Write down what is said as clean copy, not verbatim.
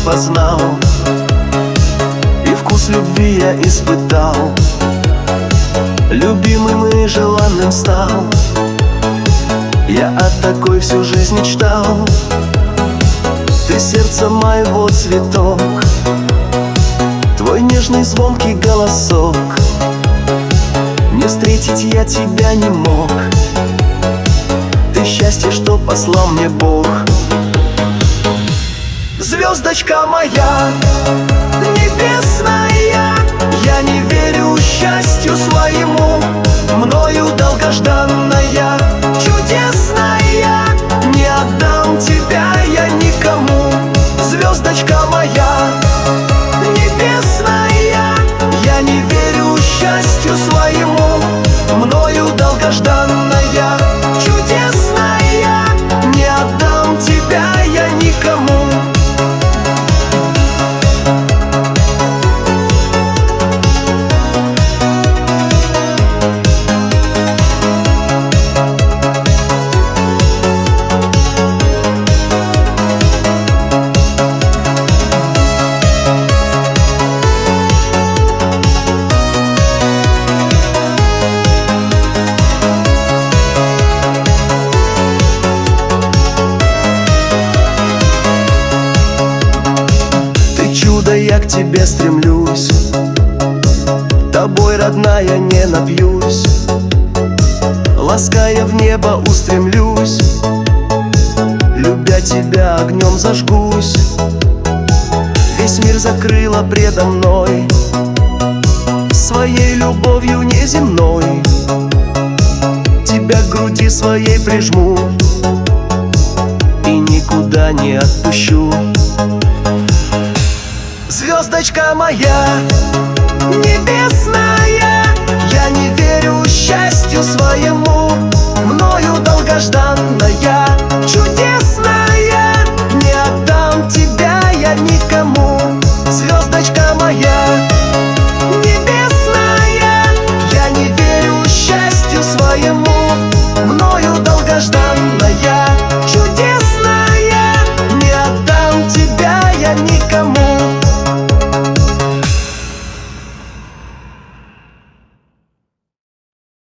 познал, и вкус любви я испытал. Любимым и желанным стал, я о такой всю жизнь мечтал. Ты сердца моего цветок, твой нежный звонкий голосок. Не встретить я тебя не мог, ты счастье, что послал мне Бог. Звездочка моя небесная, я не верю счастью своему, мною долгожданная, чудесная, не отдам тебя я никому. Звездочка моя небесная, я не верю счастью своему, мною долгожданная, чудесная, не отдам тебя я никому. Я к тебе стремлюсь, тобой, родная, не напьюсь, лаская в небо устремлюсь, любя тебя огнем зажгусь. Весь мир закрыла предо мной своей любовью неземной, тебя к груди своей прижму и никуда не отпущу. Звездочка моя небесная, я не верю счастью своему, мною долгожданная, чудесная, не отдам тебя я никому. Звездочка моя небесная, я не верю счастью своему,